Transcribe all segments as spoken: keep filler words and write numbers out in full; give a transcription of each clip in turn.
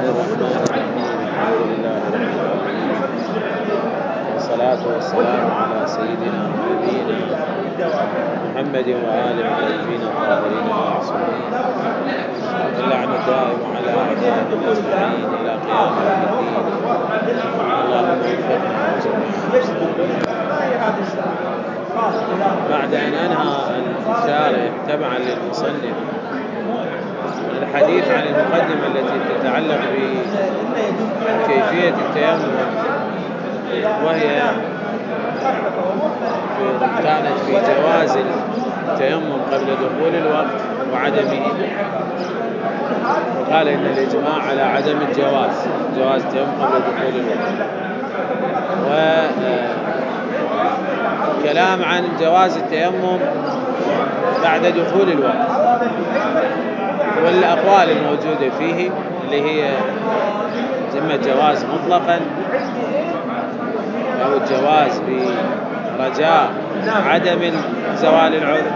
الرحمن الرحيم. الحمد لله رب العالمين، والصلاة والسلام على سيدنا ونبينا محمد وآله الطيبين الطاهرين المعصومين، واللعنة دائم على أعدائهم أجمعين إلى قيام يوم الدين. اللهم وفقنا جميعا. بعد أن أنهى الشارح تبعا للمصنف الحديث عن المقدمة التي تتعلق بكيفية التيمم، وهي كانت في جواز التيمم قبل دخول الوقت وعدمه، وقال إن الإجماع على عدم الجواز جواز التيمم قبل دخول الوقت، وكلام عن جواز التيمم بعد دخول الوقت، والأقوال الموجودة فيه اللي هي إما الجواز مطلقا أو الجواز برجاء عدم زوال العذر.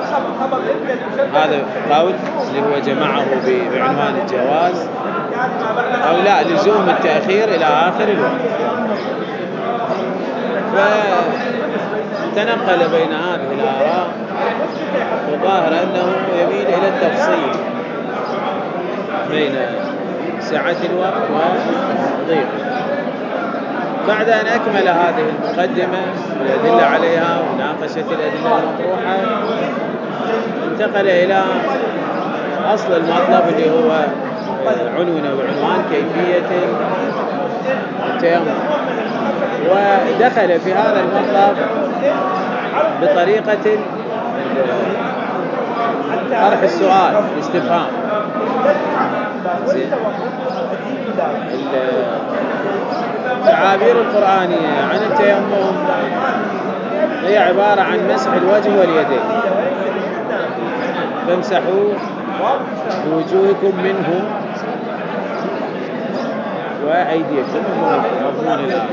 هذا قول اللي هو جمعه بعنوان الجواز، أو لا لزوم التأخير إلى آخر الوقت. فتنقل بين هذه الآراء، وظاهر أنه يميل إلى التفصيل بين سعة الوقت وضيقه. بعد أن أكمل هذه المقدمة والأدلة عليها وناقشة الأدلة المطروحة، انتقل إلى أصل المطلب اللي هو عنوان وعنوان كيفية التيمم، ودخل في هذا المطلب بطريقة طرح السؤال الاستفهام. التعابير القرآنية عن التيمم هي عبارة عن مسح الوجه واليدين، فامسحوا بوجوهكم منه وأيديكم مضمون الآية.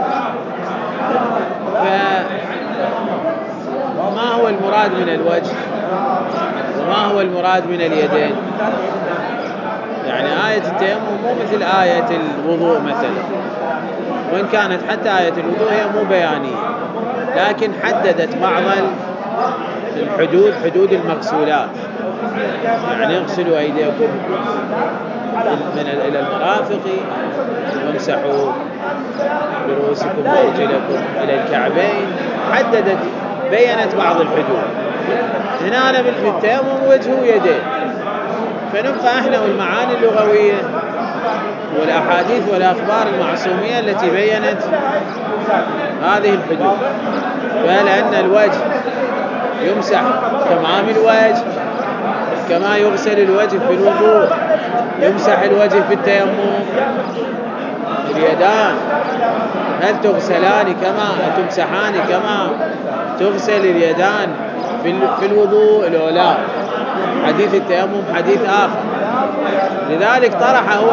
فما هو المراد من الوجه وما هو المراد من اليدين؟ يعني آية التيمم مو مثل آية الوضوء مثلا، وإن كانت حتى آية الوضوء هي مو بيانية، لكن حددت بعض الحدود، حدود المغسولات. يعني اغسلوا أيديكم من إلى المرافق، وامسحوا برؤوسكم وأرجلكم إلى الكعبين. حددت بينت بعض الحدود. هنا أنا في التيمم وجه ويدين، فنبقى احنا والمعاني اللغوية والأحاديث والأخبار المعصومية التي بينت هذه الحدود. فلأن الوجه يمسح تمام الوجه كما يغسل الوجه في الوضوء، يمسح الوجه في التيمم. اليدان هل تغسلان كما تمسحان كما تغسل اليدان في الوضوء؟ لا، حديث التيمم حديث آخر. لذلك طرح هو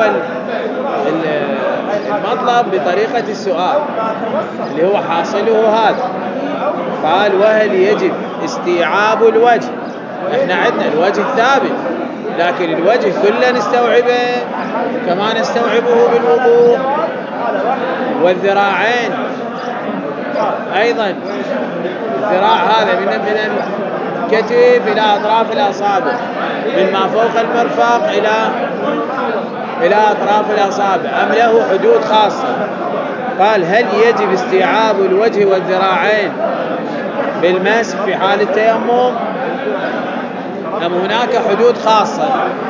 المطلب بطريقة السؤال اللي هو حاصله هذا. قال: وهل يجب استيعاب الوجه؟ احنا عندنا الوجه ثابت، لكن الوجه كله نستوعبه كما نستوعبه بالوضوء، والذراعين أيضا. الذراع هذا من من الكتف إلى أطراف الأصابع، من ما فوق المرفق إلى إلى أطراف الأصابع، أم له حدود خاصة؟ قال: هل يجب استيعاب الوجه والذراعين بالمسح في حال التيمم، أم هناك حدود خاصة؟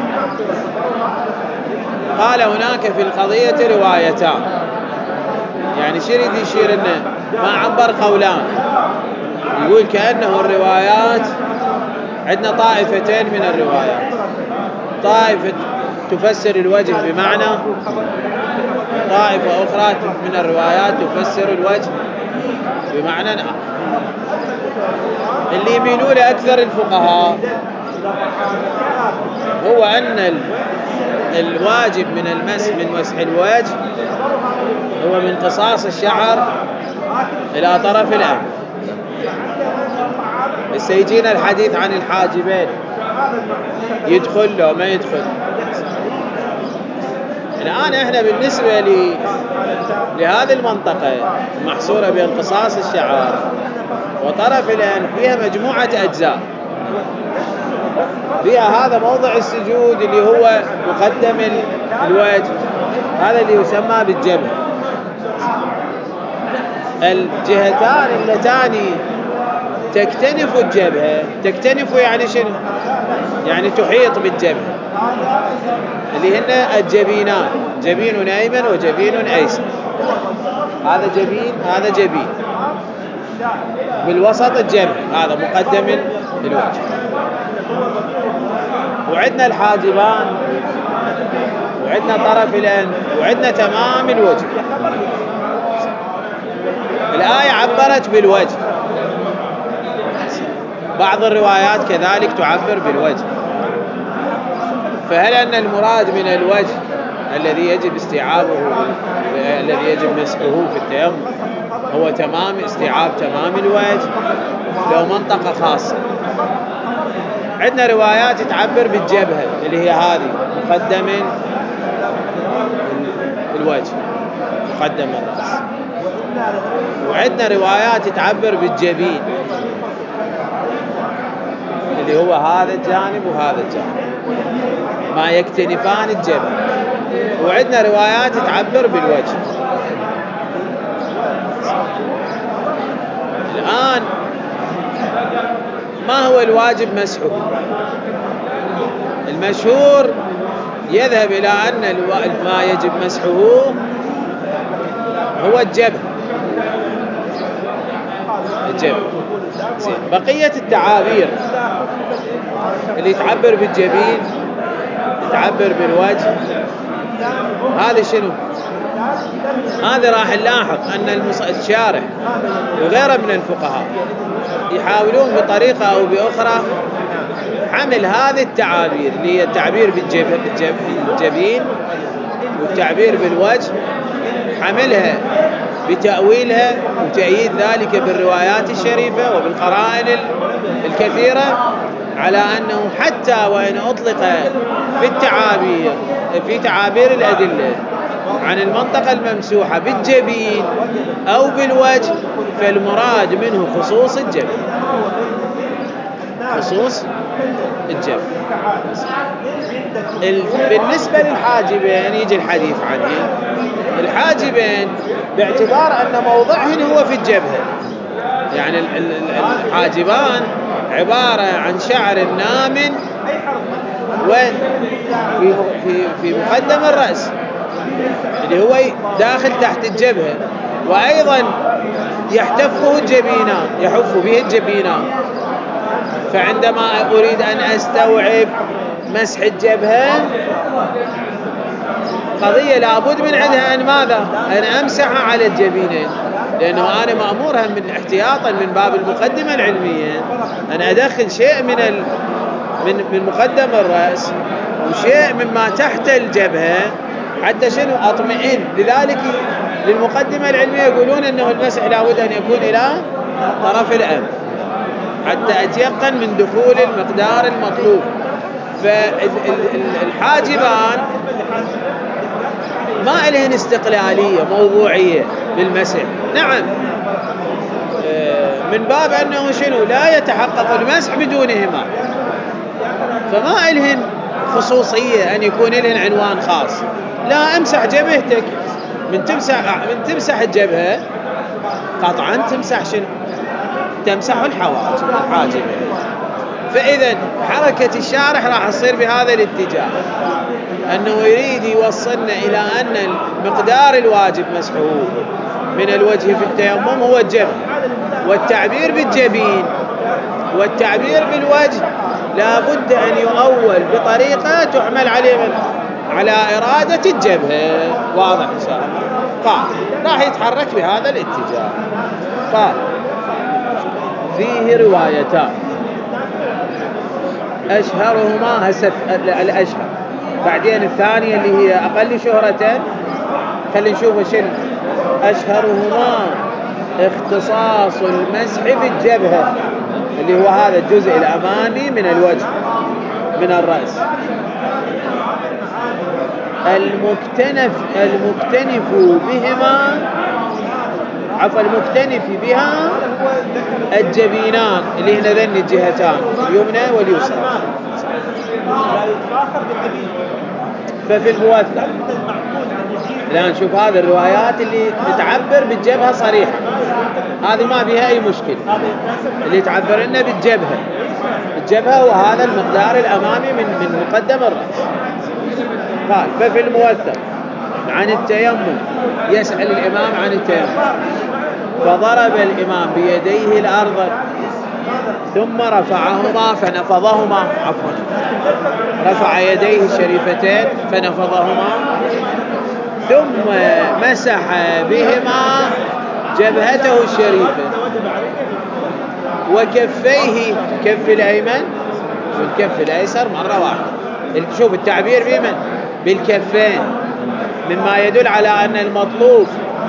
قال: هناك في القضية روايتان. يعني شريد يشير إنه ما عبر قولان، يقول كأنه الروايات عندنا طائفتين من الروايات، طائفة تفسر الوجه بمعنى، طائفة أخرى من الروايات تفسر الوجه بمعنى آخر. اللي يميلون أكثر الفقهاء هو أن الواجب من المسح من مسح الوجه هو من قصاص الشعر إلى طرف الأنف. سيجينا الحديث عن الحاجبين، يدخل له ما يدخل. الآن احنا بالنسبة لي لهذه المنطقة محصورة بين قصاص الشعر وطرف الأنف فيها مجموعة أجزاء. فيها هذا موضع السجود اللي هو مقدم الوجه، هذا اللي يسمى بالجبهة. الجهتان اللتان تكتنف الجبهة، تكتنف يعني شنو؟ يعني تحيط بالجبهة، اللي هن الجبينان، جبين أيمن وجبين أيسر. هذا جبين هذا جبين، بالوسط الجبهة، هذا مقدم الوجه. وعندنا الحاجبان، وعندنا طرف الأنف، وعندنا تمام الوجه. الآية عبرت بالوجه، بعض الروايات كذلك تعبر بالوجه. فهل أن المراد من الوجه الذي يجب استيعابه، الذي يجب مسحه في التيمم، هو تمام استيعاب تمام الوجه لو منطقة خاصة؟ عندنا روايات تعبر بالجبهة اللي هي هذه مقدم الوجه، مقدم الرأس. وعندنا روايات تعبر بالجبين اللي هو هذا الجانب وهذا الجانب، ما يكتنفان الجبهة. وعندنا روايات تعبر بالوجه. الآن ما هو الواجب مسحه؟ المشهور يذهب إلى أن ما يجب مسحه هو الجبهة، الجبهة. بقية التعابير اللي تعبر بالجبين، تعبر بالوجه، هذا شنو؟ هذا راح نلاحظ أن الشارح وغيره من الفقهاء يحاولون بطريقة أو بأخرى حمل هذه التعابير اللي هي التعبير بالجبين والتعبير بالوجه، حملها بتأويلها وتأييد ذلك بالروايات الشريفة وبالقرائن الكثيرة، على أنه حتى وإن أطلق في التعابير في تعابير الأدلة عن المنطقة الممسوحة بالجبين أو بالوجه، فالمراد منه خصوص الجبين، خصوص الجبين. بالنسبة للحاجبين يجي الحديث عنه. الحاجبين باعتبار أن موضعهن هو في الجبهة، يعني الحاجبان عبارة عن شعر نام وين في في في مقدم الرأس اللي هو داخل تحت الجبهة، وأيضا يحتفه الجبينان، يحف به الجبينان. فعندما أريد أن أستوعب مسح الجبهة قضية لابد من عندها أن ماذا؟ أن أمسح على الجبينين، لأنه أنا مأمورها من احتياطا من باب المقدمة العلمية أن أدخل شيء من ال من من مقدم الرأس وشيء مما تحت الجبهة حتى شنو؟ أطمئن. لذلك للمقدمة العلمية يقولون أنه المسح لابد أن يكون إلى طرف الأنف حتى أتيقن من دخول المقدار المطلوب. فالحاجبان ما إلهن استقلالية موضوعية بالمسح، نعم، من باب أنه شنو؟ لا يتحقق المسح بدونهما، فما إلهن خصوصية أن يكون لهن عنوان خاص. لا، امسح جبهتك، من تمسح من تمسح الجبهة قطعا تمسح شنو؟ تمسح الحواجب الحاجب. فإذا حركة الشارح راح تصير بهذا الاتجاه، أنه يريد يوصلنا إلى أن المقدار الواجب مسحه من الوجه في التيمم هو الجبهة، والتعبير بالجبين والتعبير بالوجه لا بد أن يؤول بطريقة تحمل عليه على إرادة الجبهة. واضح إن شاء الله؟ قال راح يتحرك بهذا الاتجاه. قال فيه روايتان أشهرهما هسه الأشهر، بعدين الثانية اللي هي أقل شهرة خلينا نشوف شنو أشهرهما. اختصاص المسح بالجبهة اللي هو هذا الجزء الأمامي من الوجه من الرأس، المكتنف المكتنف بهما عفوا المكتنف بها الجبينان اللي هنا ذن الجهتان اليمنى واليسرى. ففي الموثق الآن شوف هذه الروايات اللي تعبر بالجبهة صريحة، هذه ما فيها أي مشكلة، اللي تعبر لنا بالجبهة الجبهة وهذا المقدار الأمامي من من مقدم الرأس. قال ففي الموثق عن التيمم، يسأل الإمام عن التيمم، فضرب الإمام بيديه الأرض ثم رفعهما فنفضهما عفوا رفع يديه الشريفتين فنفضهما ثم مسح بهما جبهته الشريفة وكفيه، كف الأيمن والكف الأيسر مرة واحدة. شوف التعبير بمن؟ بالكفين، مما يدل على أن المطلوب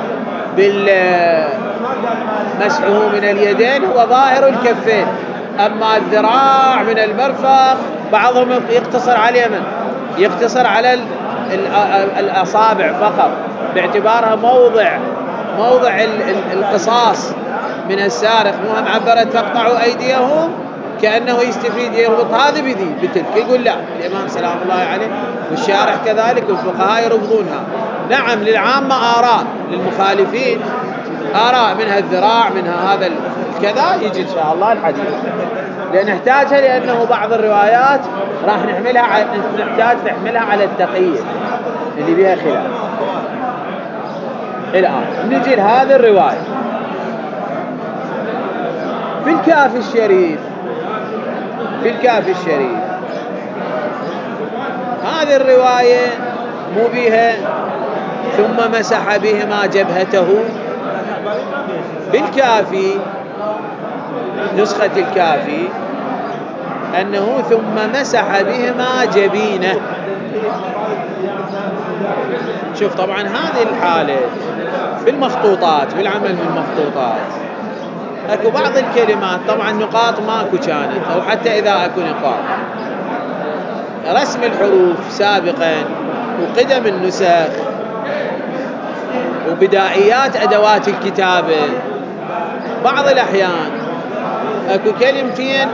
بالمسحه من اليدين هو ظاهر الكفين. أما الذراع من المرفق بعضهم يقتصر على اليمن، يقتصر على الأصابع فقط باعتبارها موضع موضع القصاص من السارق، مهم عبرت فاقطعوا أيديهم كأنه يستفيد يربط هذا بذي بتلك. يقول لا، الإمام سلام الله عليه والشارح كذلك والفقهاء يرفضونها. نعم للعامة آراء، للمخالفين آراء، منها الذراع منها هذا الكذا، يجي إن شاء الله الحديث لأن نحتاجها، لأنه بعض الروايات راح نحملها على نحتاج نحملها على التقية اللي بها خلاف. الآن نجي لهذه الرواية في الكافي الشريف. في الكافي الشريف هذه الرواية مو بها ثم مسح بهما جبهته. بالكافي نسخة الكافي أنه ثم مسح بهما جبينه. شوف طبعا هذه الحالة في المخطوطات، بالعمل بالمخطوطات اكو بعض الكلمات طبعا نقاط ماكو كانت، او حتى اذا اكو نقاط رسم الحروف سابقا وقدم النسخ وبدائيات ادوات الكتابة، بعض الاحيان اكو كلمتين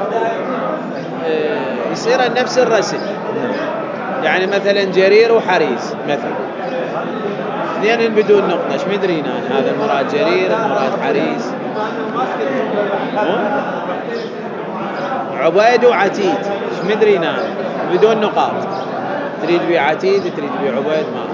يصير نفس الرسم، يعني مثلا جرير وحريص مثلا اثنين بدون نقطة، ايش مدري انا هذا مراد جرير مراد حريص. عبيد وعتيد ايش مدري انا بدون نقاط، تريد بي عتيد تريد بي عبيد ما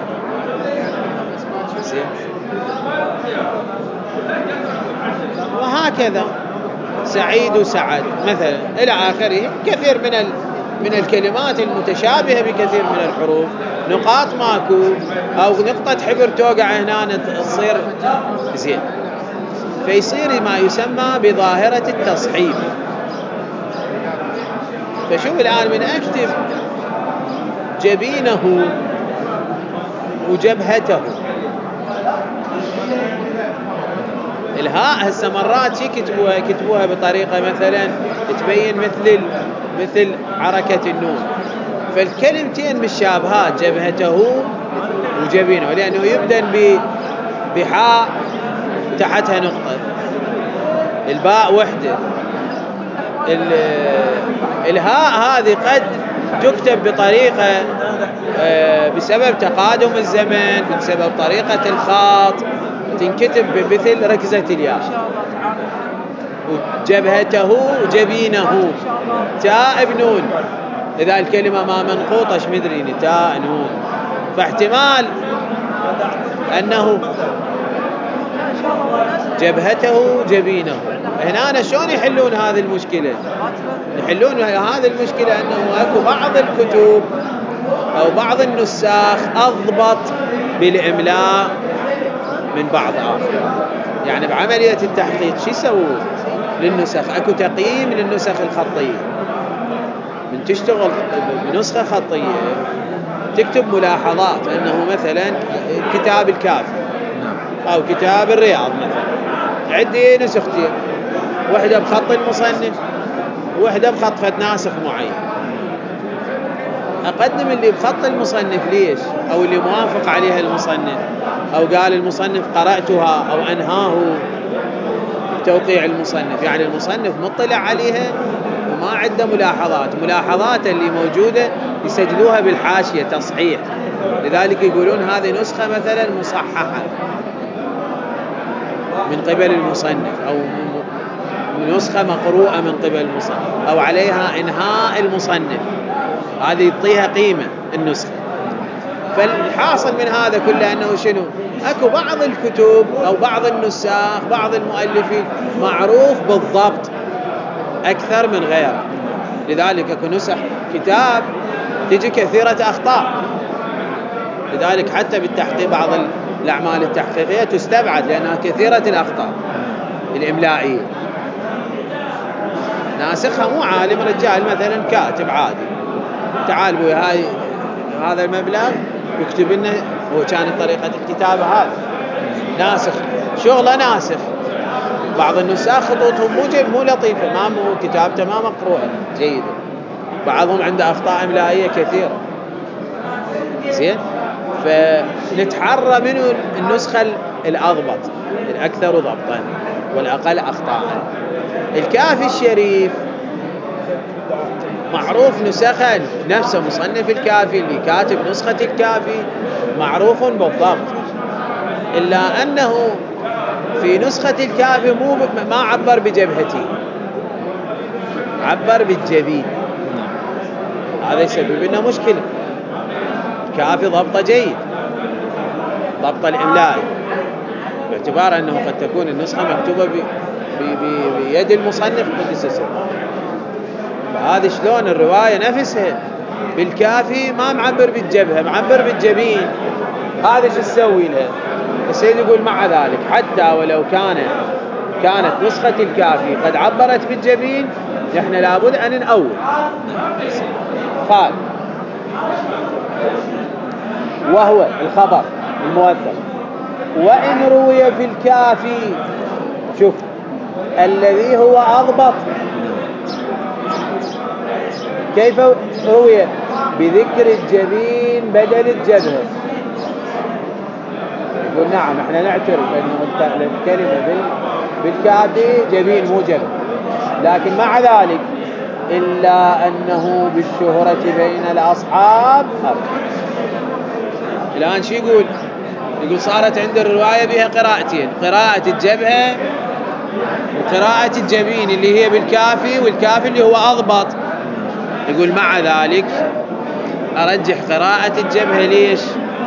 وهكذا سعيد وسعد مثلا الى اخره. كثير من ال من الكلمات المتشابهة بكثير من الحروف نقاط ماكو، أو نقطة حبر توقع هنا تصير زين، فيصير ما يسمى بظاهرة التصحيف. فشوف الآن من أكتب جبينه وجبهته، الهاء هسه مرات يكتبوها يكتبوها بطريقة مثلا تبين مثل مثل حركة النون، فالكلمتين مشابهات جبهته وجبينه، لأنه يبدأ بحاء تحتها نقطة، الباء وحدة، الهاء هذه قد تكتب بطريقة بسبب تقادم الزمن، بسبب طريقة الخط تنكتب بمثل ركزة الياء. وجبهته وجبينه تاء بنون، إذا الكلمة ما منقوطة ايش مدريني تاء نون، فاحتمال أنه جبهته جبينه. هنا أنا شلون يحلون هذه المشكلة؟ يحلون هذه المشكلة أنه أكو بعض الكتب أو بعض النساخ أضبط بالإملاء من بعض آخر، يعني بعملية التحقيق شو يسوون للنسخ؟ أكو تقييم للنسخ الخطية، من تشتغل بنسخة خطية تكتب ملاحظات أنه مثلا كتاب الكافي أو كتاب الرياض مثلا عندي نسختين، واحدة بخط المصنف وواحدة بخط فد ناسخ معين، أقدم اللي بخط المصنف. ليش؟ أو اللي موافق عليها المصنف، أو قال المصنف قرأتها أو أنهاه بتوقيع المصنف، يعني المصنف مطلع عليها وما عنده ملاحظات. ملاحظات اللي موجودة يسجلوها بالحاشية تصحيح، لذلك يقولون هذه نسخة مثلا مصححة من قبل المصنف، أو نسخة مقروءة من قبل المصنف، أو عليها إنهاء المصنف، هذه يعطيها قيمة النسخة. فالحاصل من هذا كله أنه شنو؟ أكو بعض الكتب أو بعض النساخ بعض المؤلفين معروف بالضبط أكثر من غيره، لذلك أكو نسخ كتاب تجي كثيرة أخطاء، لذلك حتى بالتحقيق بعض الأعمال التحقيقية تستبعد لأنها كثيرة الأخطاء الإملائية. ناسخها مو عالم، رجال مثلا كاتب عادي، تعال بوي هاي هذا المبلغ يكتب لنا، هو كانت طريقة الكتابة هذا ناسخ، شغله ناسخ. بعض النساخ خطوطهم مو مو لطيفة، ما مو كتابته ما مقروءة جيدة، بعضهم عنده أخطاء إملائية كثيرة. زين، فنتحرى منه النسخة الأضبط، الأكثر ضبطا والأقل أخطاء. الكافي الشريف معروف نسخة نفسه، مصنف الكافي اللي كاتب نسخة الكافي معروف بالضبط، إلا أنه في نسخة الكافي مو ما عبر بجبهته، عبر بالجبين، هذا يسبب لنا مشكلة. الكافي ضبطه جيد، ضبط الإملائي، باعتبار أنه قد تكون النسخة مكتوبة ب... ب... ب... بيد المصنف قدس سره. فهذا شلون الرواية نفسها بالكافي ما معبر بالجبهة، معبر بالجبين، هذا شو تسوي لها؟ السيد يقول مع ذلك حتى ولو كان كانت نسخة الكافي قد عبرت بالجبين، نحن لابد أن نأول. قال وهو الخبر الموثق وإن روي في الكافي، شوف الذي هو أضبط كيف روي؟ بذكر الجبين بدل الجبهة. يقول نعم احنا نعترف أنه الكلمة بالكافي جبين مو جبهة، لكن مع ذلك إلا أنه بالشهرة بين الأصحاب أرجع. الآن شو يقول؟ يقول صارت عند الرواية بها قراءتين، قراءة الجبهة وقراءة الجبين اللي هي بالكافي، والكافي اللي هو أضبط. يقول مع ذلك أرجح قراءة الجبهة. ليش؟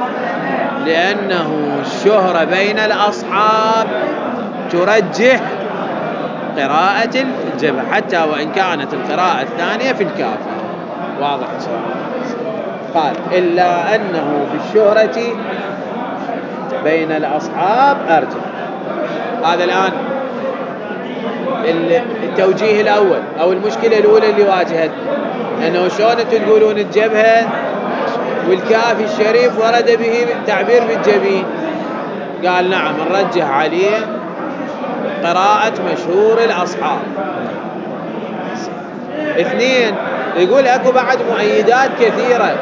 لأنه الشهرة بين الأصحاب ترجح قراءة الجبهة حتى وإن كانت القراءة الثانية في الكافي. واضح إن شاء الله. قال إلا أنه بالشهرة بين الأصحاب أرجح. هذا الآن التوجيه الأول أو المشكلة الأولى اللي واجهتنا، أنه شلون أنتم تقولون الجبهة والكافي الشريف ورد به تعبير بالجبين؟ قال نعم نرجح عليه قراءة مشهور الأصحاب. اثنين، يقول أكو بعد مؤيدات كثيرة،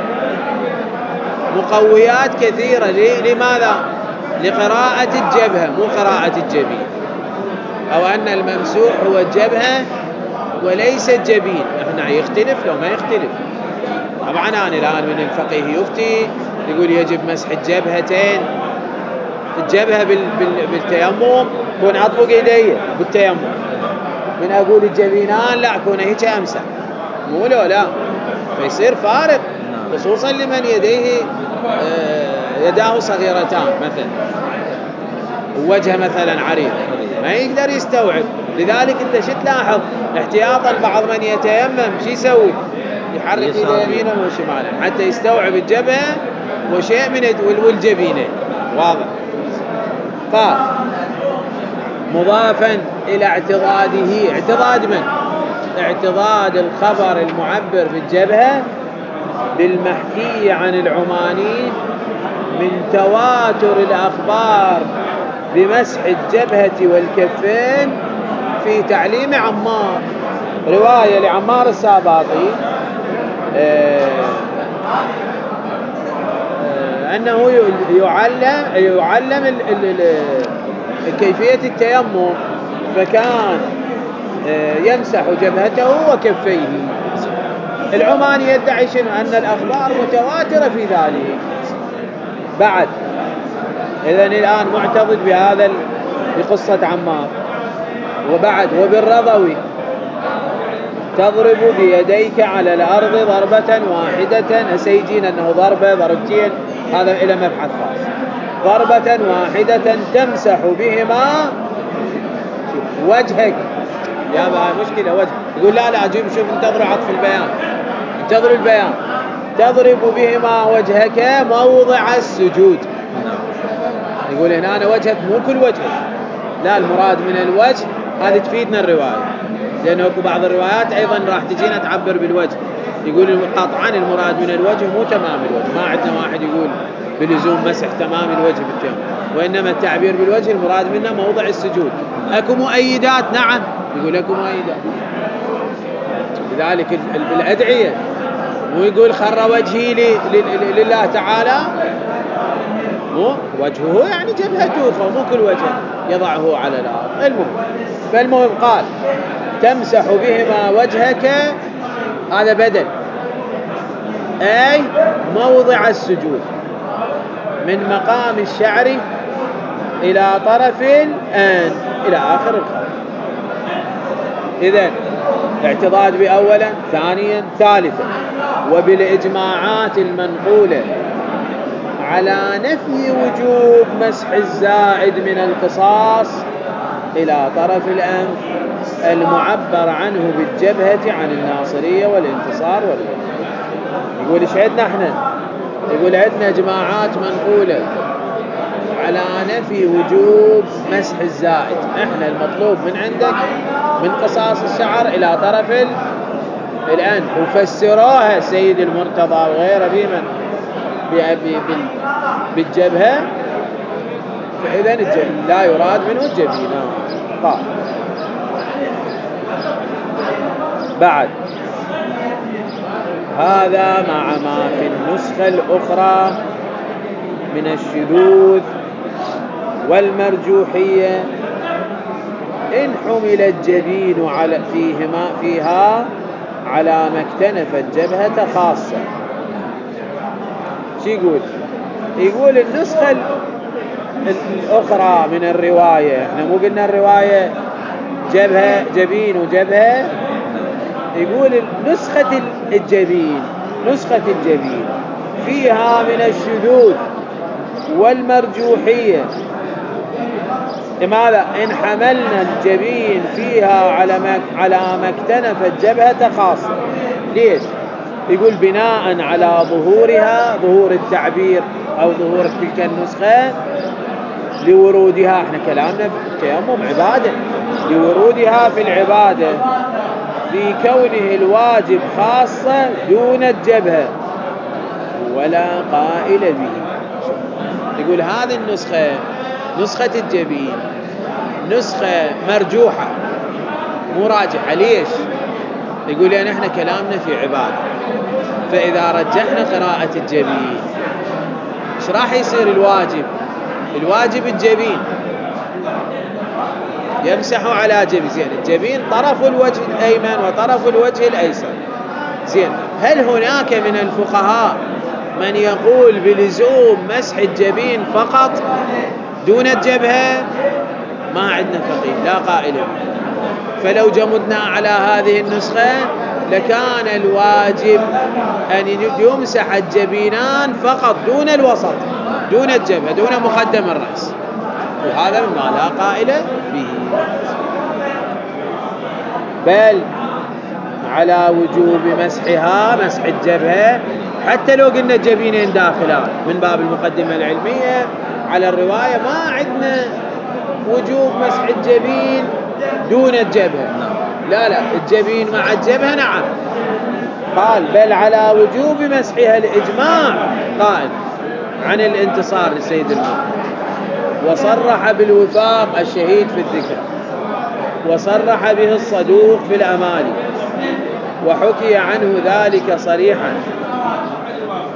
مقويات كثيرة. لماذا؟ لقراءة الجبهة مو قراءة الجبين، أو أن الممسوح هو الجبهة وليس الجبين. احنا يختلف لو ما يختلف. طبعا أنا الآن من الفقيه يفتي يقول يجب مسح الجبهتين، الجبهة بال... بال... بالتيمم كون أطبق يدي بالتيمم، من أقول الجبينان لا كون هيك أمسح، مو لو لا، فيصير فارق، خصوصا لمن يديه يداه صغيرتان مثلا ووجهه مثلا عريض ما يقدر يستوعب. لذلك انت شو تلاحظ؟ احتياطا بعض من يتيمم شو يسوي؟ يحرك يده يمينا وشمالا حتى يستوعب الجبهة وشيء من والجبينين. واضح؟ قال مضافا إلى اعتضاده. اعتضاد من؟ اعتضاد الخبر المعبر بالجبهة بالمحكي عن العماني من تواتر الأخبار بمسح الجبهة والكفين في تعليم عمار. رواية لعمار الساباطي أنه يعلم يعلم ال ال ال كيفية التيمم، فكان يمسح جبهته وكفيه. العماني يدعي شنو؟ أن الأخبار متواترة في ذلك. بعد إذن الآن معتقد بهذا بقصة عمار. وبعد وبالرضوي تضرب بيديك على الأرض ضربة واحدة، سيجين أنه ضربة ضربتين، هذا إلى مبحث خاص. ضربة واحدة تمسح بهما وجهك. يا بها مشكلة وجه. يقول لا لا أجيب شوف انتظروا عطف البيان، انتظروا البيان. تضرب بهما وجهك موضع السجود. يقول هنا أنا وجهك مو كل وجهك، لا المراد من الوجه. هذه تفيدنا الرواية، لأنه بعض الروايات أيضا راح تجينا تعبر بالوجه. يقول قطعا المراد من الوجه مو تمام الوجه، ما عندنا واحد يقول بلزوم مسح تمام الوجه بالتيمم، وإنما التعبير بالوجه المراد منه موضع السجود. أكو مؤيدات؟ نعم، يقول أكو مؤيدات. لذلك بالأدعية مو يقول خر وجهي لله تعالى، مو وجهه يعني جبهته، فمو كل وجه يضعه على الأرض. المهم فالمهم قال تمسح بهما وجهك، هذا بدل، أي موضع السجود، من مقام الشعر إلى طرف الآن إلى آخر الخط. إذن اعتضاد بأولا، ثانيا، ثالثا. وبالإجماعات المنقولة على نفي وجوب مسح الزائد من القصاص إلى طرف الأنف المعبر عنه بالجبهة عن الناصرية والانتصار والغيرة. يقول إيش عندنا احنا؟ يقول عندنا جماعات منقولة على نفي وجوب مسح الزائد. احنا المطلوب من عندك من قصاص الشعر إلى طرف الأنف، وفسروها سيد المرتضى وغيره بمن بالجبهة، فإذن لا يراد منه الجبين. قال بعد هذا مع ما في النسخة الأخرى من الشذوذ والمرجوحية إن حمل الجبين على فيهما فيها على ما اكتنف الجبهة خاصة. شو يقول؟ يقول النسخة الأخرى من الرواية، احنا مو قلنا الرواية جبهة جبين وجبهة، يقول نسخة الجبين نسخة الجبين فيها من الشذوذ والمرجوحية. لماذا؟ إن حملنا الجبين فيها على ما على ما اكتنف الجبهة خاصة. ليش؟ يقول بناء على ظهورها، ظهور التعبير أو ظهور تلك النسخة لورودها، احنا كلامنا في التيمم عبادة، لورودها في العبادة في كونه الواجب خاصة دون الجبهة ولا قائل به. يقول هذه النسخة نسخة الجبين نسخة مرجوحة مو راجحة. ليش؟ يقول لأن احنا كلامنا في عبادة، فإذا رجحنا قراءة الجبين ايش راح يصير الواجب؟ الواجب الجبين يمسح على جبين، زين الجبين طرف الوجه الأيمن وطرف الوجه الأيسر، زين هل هناك من الفقهاء من يقول بلزوم مسح الجبين فقط دون الجبهة؟ ما عندنا فقيه لا قائل به. فلو جمدنا على هذه النسخة لكان الواجب أن يمسح الجبينان فقط دون الوسط، دون الجبهة، دون مقدم الرأس، وهذا مما لا قائل به. بل على وجوب مسحها، مسح الجبهة، حتى لو قلنا الجبينين داخلان من باب المقدمة العلمية على الرواية، ما عندنا وجوب مسح الجبين دون الجبهة، لا لا الجبين مع الجبهة نعم. قال بل على وجوب مسحها الإجماع قال عن الانتصار لسيد المرتضى، وصرح بالوفاق الشهيد في الذكر، وصرح به الصدوق في الأماني، وحكي عنه ذلك صريحا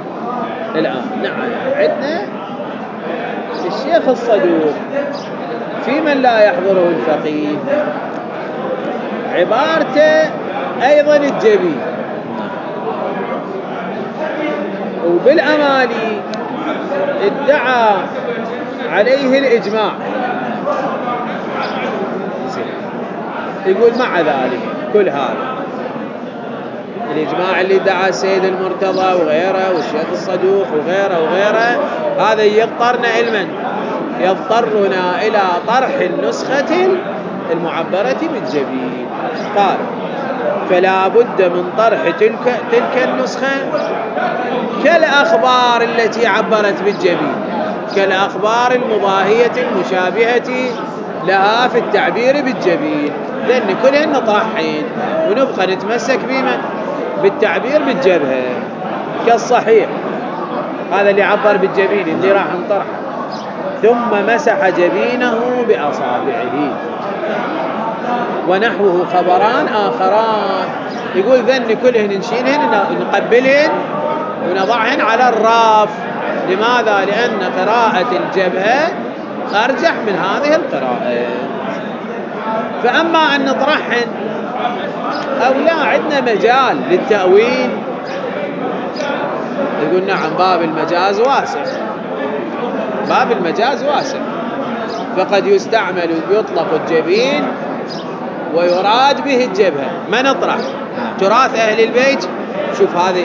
الآن. نعم عندنا الشيخ الصدوق في من لا يحضره الفقيه عبارته أيضا الجبين، وبالأمالي ادعى عليه الإجماع. يقول مع ذلك كل هذا الإجماع اللي ادعى السيد المرتضى وغيره والشيخ الصدوق وغيره وغيره، هذا يضطرنا علما يضطرنا إلى طرح النسخة المعبرة بالجبين. قال فلا بد من طرح تلك, تلك النسخة كالأخبار التي عبرت بالجبين، كالأخبار المضاهية المشابهة لها في التعبير بالجبين، لأن كلهن نطرحين ونبقى نتمسك بما بالتعبير بالجبهة كالصحيح. هذا اللي عبر بالجبين اللي راح نطرح. ثم مسح جبينه بأصابعه ونحوه خبران آخران. يقول ذن كلهن نشيلهن نقبلهن ونضعهن على الراف. لماذا؟ لأن قراءة الجبهة أرجح من هذه القراءة. فأما أن نطرحهن أو لا، عندنا مجال للتأويل. يقول نعم باب المجاز واسع، باب المجاز واسع، فقد يستعمل يطلق الجبين ويراد به الجبهة. ما نطرح تراث أهل البيت. شوف هذا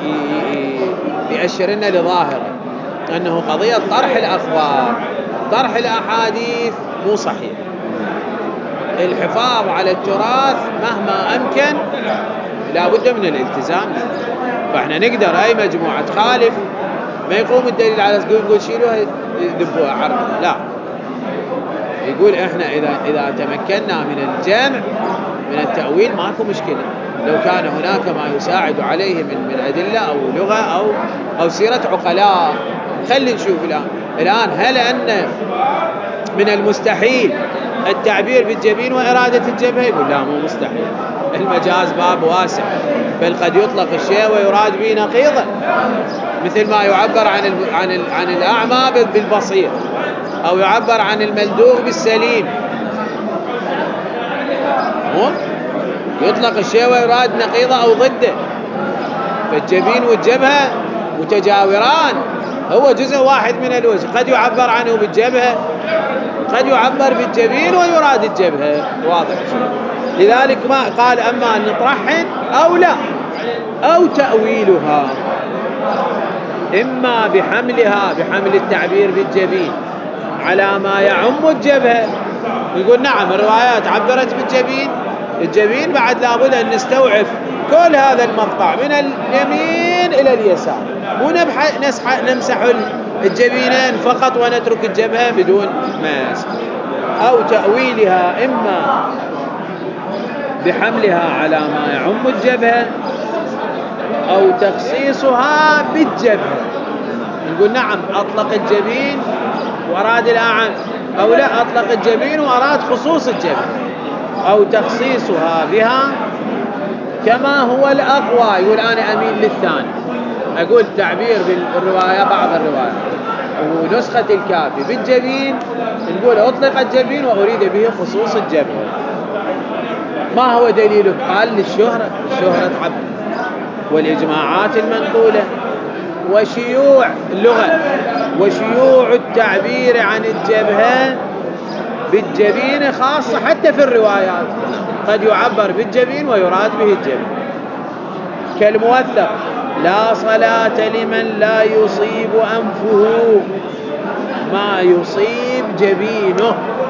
يأشر لنا لظاهرة أنه قضية طرح الأخبار طرح الأحاديث مو صحيح. الحفاظ على التراث مهما أمكن لا بد من الالتزام. فإحنا نقدر أي مجموعة تخالف ما يقوم الدليل على يقول شيلوها يذبوها عرض، لا، يقول إحنا إذا إذا تمكنا من الجمع من التأويل ماكو مشكلة. لو كان هناك ما يساعد عليه من من أدلة أو لغة أو أو سيرة عقلاء. خلي نشوف الآن الآن هل أن من المستحيل التعبير بالجبين وإرادة الجبهة؟ يقول لا، مو مستحيل. المجاز باب واسع، بل قد يطلق الشيء ويراد به نقيضا، مثل ما يعبر عن عن عن الأعمى بالبصير، أو يعبر عن الملدوغ بالسليم. مو يطلق الشيء ويراد نقيضه أو ضده. فالجبين والجبهة متجاوران، هو جزء واحد من الوجه. قد يعبر عنه بالجبهة، قد يعبر بالجبين ويراد الجبهة. واضح. لذلك ما قال أما أن نطرحهن أو لا، أو تأويلها إما بحملها بحمل التعبير بالجبين على ما يعم الجبهة. يقول نعم الروايات عبرت بالجبين، الجبين بعد لابد أن نستوعب كل هذا المقطع من اليمين إلى اليسار، ونمسح الجبينين فقط ونترك الجبهة بدون مسح. أو تأويلها إما بحملها على ما يعم الجبهة أو تخصيصها بالجبهة. نقول نعم أطلق الجبين وأراد الأعم، أو لا أطلق الجبين وأراد خصوص الجبهة، أو تخصيصها بها كما هو الأقوى. يقول أنا أميل للثاني، أقول تعبير بالرواية بعض الروايات ونسخة الكافي بالجبين، نقول أطلق الجبين وأريد به خصوص الجبهة. ما هو دليلك؟ قال للشهرة، الشهرة عبد والإجماعات المنقولة وشيوع اللغة وشيوع التعبير عن الجبهة بالجبين خاصة. حتى في الروايات قد يعبر بالجبين ويراد به الجبين، كالموثق لا صلاة لمن لا يصيب أنفه ما يصيب جبينه.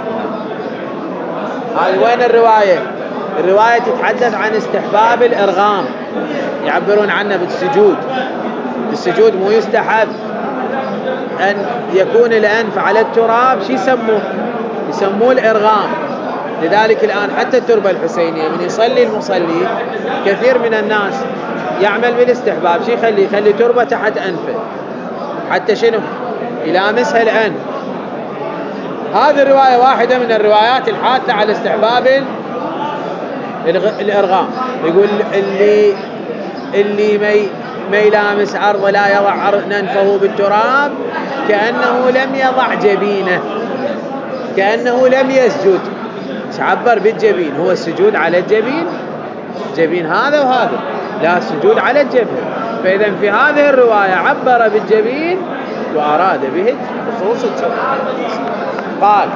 هذه وين الرواية؟ الرواية تتحدث عن استحباب الإرغام، يعبرون عنه بالسجود. السجود مو يستحب أن يكون الأنف على التراب، شي يسموه؟ يسموه الإرغام. لذلك الآن حتى التربة الحسينية من يصلي المصلي كثير من الناس يعمل بالاستحباب، شي يخلي يخلي تربة تحت أنفه حتى شنو؟ يلامسها الأنف. هذه الرواية واحدة من الروايات الحاثة على استحباب الإرغام. يقول اللي اللي ما ما يلامس عرض لا يضع ننفه بالتراب كأنه لم يضع جبينه، كأنه لم يسجد. عبر بالجبين، هو السجود على الجبين، جبين هذا وهذا، لا السجود على الجبهة. فإذا في هذه الرواية عبر بالجبين وأراد به خصوص الجبهة. قال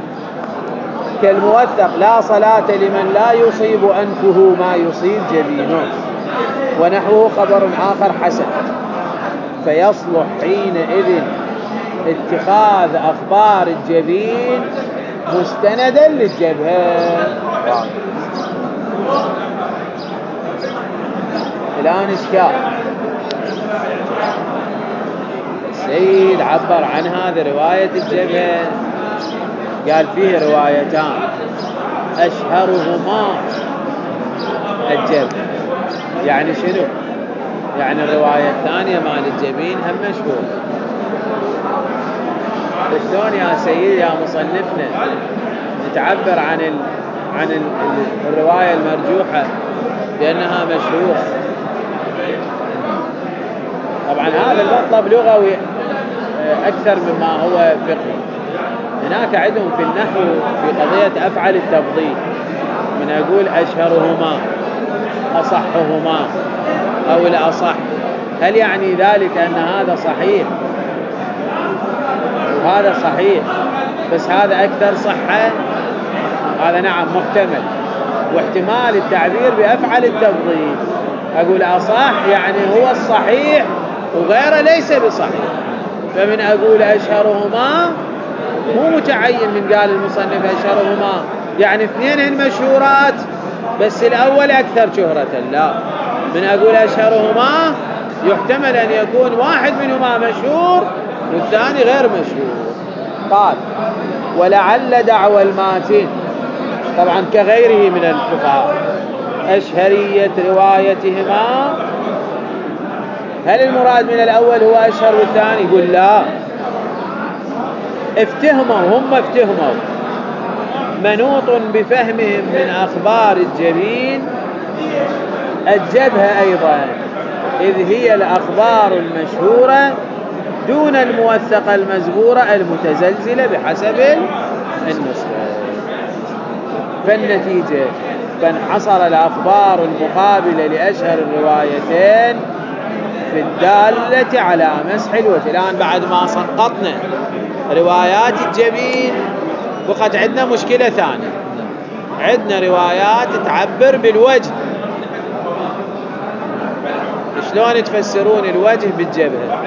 كالموثق لا صلاة لمن لا يصيب أنفه ما يصيب جبينه، ونحوه خبر آخر حسن، فيصلح حينئذ اتخاذ أخبار الجبين مستندا للجبهة. الآن إشكال، السيد عبر عن هذه رواية الجبهة، قال فيه روايتان أشهرهما الجبهة. يعني شنو؟ يعني الرواية الثانية مال الجبين هم مشهور. شلون يا سيد يا مصنفنا نتعبر عن ال... عن ال... الرواية المرجوحة لأنها مشهورة؟ طبعا هذا المطلب لغوي أكثر مما هو فقهي. هناك عندهم في النحو في قضية أفعل التفضيل، من أقول أشهرهما أصحهما أو الأصح، هل يعني ذلك أن هذا صحيح وهذا صحيح بس هذا أكثر صحة؟ هذا نعم محتمل، واحتمال التعبير بأفعل التفضيل أقول أصح يعني هو الصحيح وغيره ليس بصحيح. فمن أقول أشهرهما مو متعين من قال المصنف أشهرهما يعني اثنين مشهورات بس الأول أكثر شهرة، لا، من أقول أشهرهما يحتمل أن يكون واحد منهما مشهور والثاني غير مشهور. قال ولعل دعوى الماتين، طبعا كغيره من الفقهاء، أشهرية روايتهما، هل المراد من الأول هو أشهر والثاني؟ يقول لا، افتهموا هم افتهموا منوط بفهمهم من أخبار الجبين الجبهة أيضا، إذ هي الأخبار المشهورة دون الموثقة المزبورة المتزلزلة بحسب النسخة. فالنتيجة فانحصر الأخبار المقابلة لأشهر الروايتين في الدالة على مسح الوجه. الآن بعد ما سقطنا روايات الجبين بقت عندنا مشكلة ثانية، عندنا روايات تعبر بالوجه. شلون تفسرون الوجه بالجبهة؟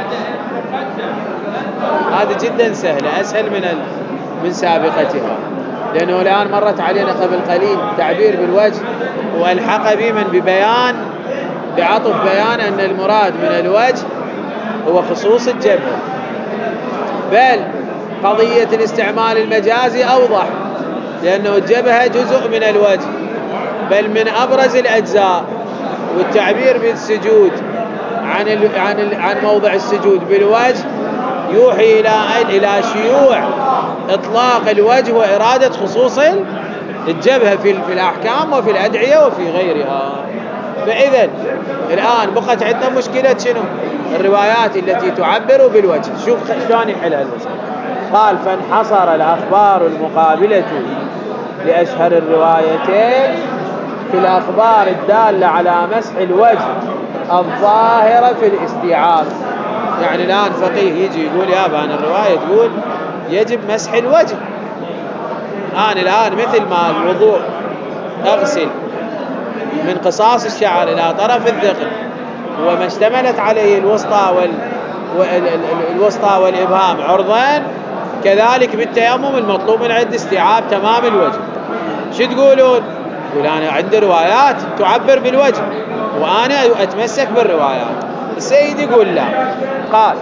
هذا جدا سهلة، أسهل من ال... من سابقتها، لأنه الآن مرت علينا قبل قليل تعبير بالوجه والحق بمن ببيان بعطف بيان أن المراد من الوجه هو خصوص الجبهة، بل قضية الاستعمال المجازي أوضح، لأنه الجبهة جزء من الوجه بل من أبرز الأجزاء، والتعبير بالسجود عن ال... عن ال... عن موضع السجود بالوجه يوحي إلى إلى شيوع إطلاق الوجه وإرادة خصوص الجبهة في في الأحكام وفي الأدعية وفي غيرها. فإذا الآن بقت عندنا مشكلة شنو؟ الروايات التي تعبر بالوجه. شوف شلون يحلها المسألة. قال فانحصر الأخبار المقابلة لأشهر الروايتين في الأخبار الدالة على مسح الوجه الظاهرة في الاستيعاب. يعني الآن فقيه يجي يقول يا بان الرواية تقول يجب مسح الوجه، أنا الآن مثل ما الوضوء أغسل من قصاص الشعر إلى طرف الذقن وما اشتملت عليه الوسطى وال... والوسطى والإبهام عرضان، كذلك بالتيمم المطلوب من عند استيعاب تمام الوجه. شو تقولون؟ يقول أنا عندي روايات تعبر بالوجه وأنا أتمسك بالروايات. السيد يقول لا. قال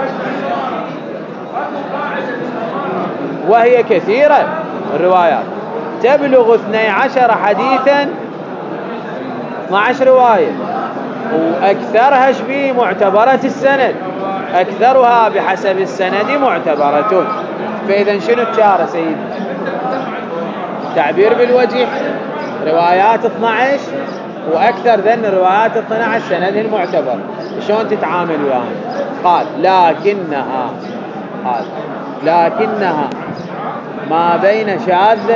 وهي كثيرة الروايات تبلغ اثني عشر حديثا اثني عشر رواية، وأكثرها شبيه معتبرة السند، أكثرها بحسب السند معتبرة. فإذا شنو الشارة سيدي؟ تعبير بالوجه روايات اثني عشر وأكثر ذن الروايات اثنا عشر سند المعتبر. شلون تتعامل وياهم؟ قال لكنها قال لكنها ما بين شاذة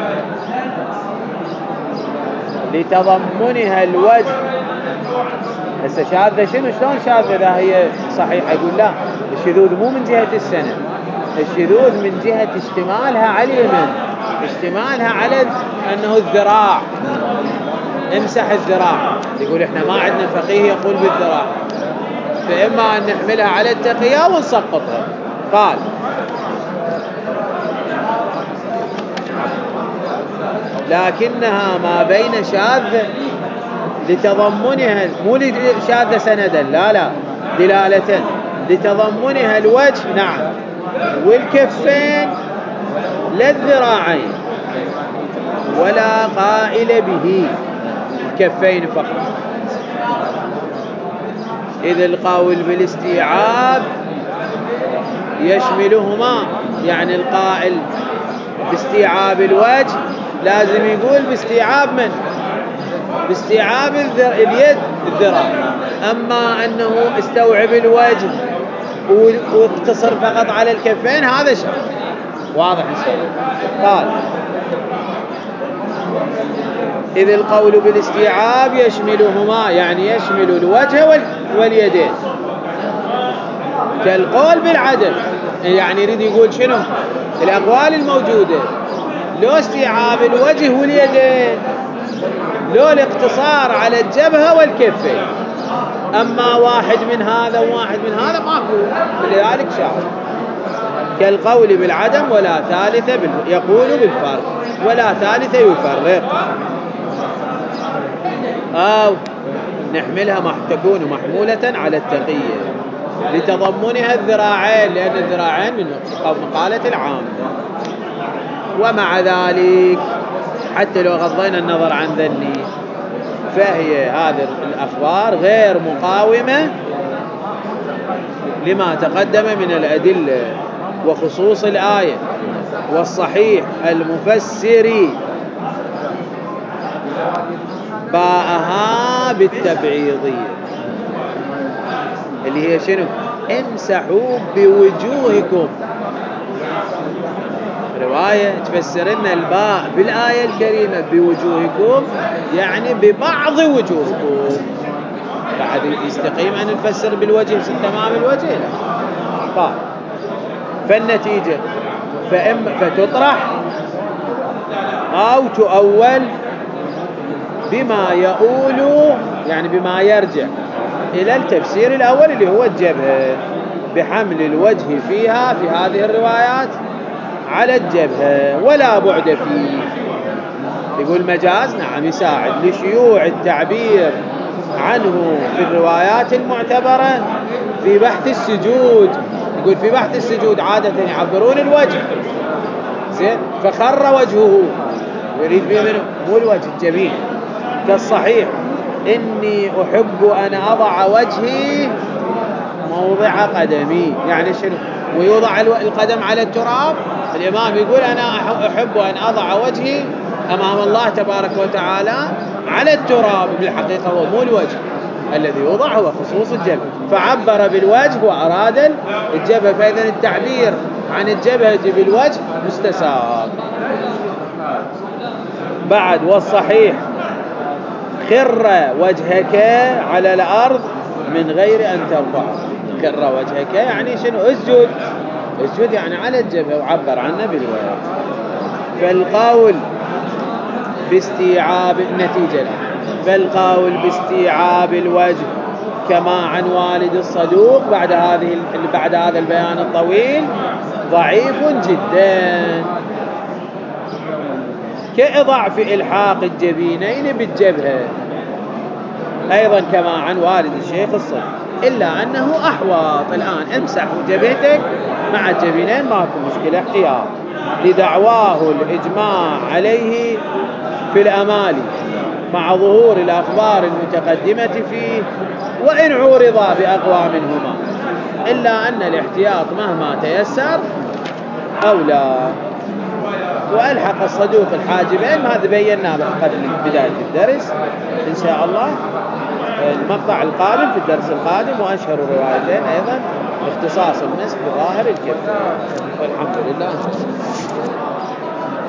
لتضمنها الوجه. هسه شاذة شنو؟ شلون شاذة إذا هي صحيحة؟ يقول لا، الشذوذ مو من جهة السند، الشذوذ من جهة اشتمالها على اليمن، اشتمالها على أنه الذراع، امسح الذراع. يقول احنا ما عندنا فقيه يقول بالذراع، فإما أن نحملها على التقية ونسقطها. قال لكنها ما بين شاذة لتضمنها، مو شاذة سندا، لا لا، دلالة لتضمنها الوجه نعم، والكفين لا الذراعين، ولا قائل به، الكفين فقط. إذ القول بالاستيعاب يشملهما، يعني القائل باستيعاب الوجه لازم يقول باستيعاب من؟ باستيعاب اليد الذراع. أما أنه استوعب الوجه واقتصر فقط على الكفين هذا شيء واضح إن شاء الله. قال إذ القول بالاستيعاب يشملهما، يعني يشمل الوجه واليدين، كالقول بالعدم. يعني يريد يقول شنو؟ الأقوال الموجودة لو استيعاب الوجه واليدين، لو الاقتصار على الجبهة والكفين، أما واحد من هذا وواحد من هذا ماكو، لذلك شاذ. كالقول بالعدم ولا ثالث بال... يقول بالفرق ولا ثالث يفرق. أو نحملها مح... تكون محمولة على التقية لتضمنها الذراعين، لأن الذراعين من مقالة العام. ومع ذلك حتى لو غضينا النظر عن ذني، فهي هذه الأخبار غير مقاومة لما تقدم من الأدلة وخصوص الآية، والصحيح المفسر باءها بالتبعيضية اللي هي شنو؟ امسحوا بوجوهكم. رواية تفسر لنا الباء بالآية الكريمة بوجوهكم، يعني ببعض وجوهكم. بعد يستقيم أن نفسر بالوجه تمام الوجه؟ لا. قال فالنتيجة فإما فتطرح أو تؤول بما يؤول، يعني بما يرجع إلى التفسير الأول اللي هو الجبهة، بحمل الوجه فيها في هذه الروايات على الجبهة ولا بعد فيه. يقول مجاز نعم يساعد لشيوع التعبير عنه في الروايات المعتبرة في بحث السجود. يقول في بحث السجود عادة يعبرون الوجه زين، فخر وجهه، يريد به منه مو الوجه الجبين. كالصحيح إني أحب أن أضع وجهي موضع قدمي، يعني شنو؟ ويوضع القدم على التراب. الإمام يقول أنا أحب أن أضع وجهي أمام الله تبارك وتعالى على التراب. بالحقيقة هو مو الوجه الذي يوضع، هو خصوص الجبهة، فعبر بالوجه وأراد الجبهة. فإذا التعبير عن الجبهة بالوجه مستساغ. بعد والصحيح خر وجهك على الأرض من غير أن ترفع. خر وجهك يعني شنو؟ اسجد، اسجد يعني على الجبهة، وعبر عنه بالوجه. فالقول باستيعاب النتيجة الآن، فالقول باستيعاب الوجه كما عن والد الصدوق بعد هذه بعد هذا البيان الطويل ضعيف جدا، كإضعف إلحاق الجبينين بالجبهة أيضا كما عن والد الشيخ الصدوق، إلا أنه أحوط. الآن امسح جبهتك مع الجبينين ماكو مشكلة، احتياط لدعواه الإجماع عليه في الأمال مع ظهور الأخبار المتقدمة فيه، وإن عورضا بأقوى منهما، إلا أن الاحتياط مهما تيسر أولى. وألحق الصدوق الحاجبين، هذا بيناه قبل بداية الدرس إن شاء الله. المقطع القادم في الدرس القادم، وأشهر روايتين أيضا اختصاص المسك بظاهر الكف، والحمد لله.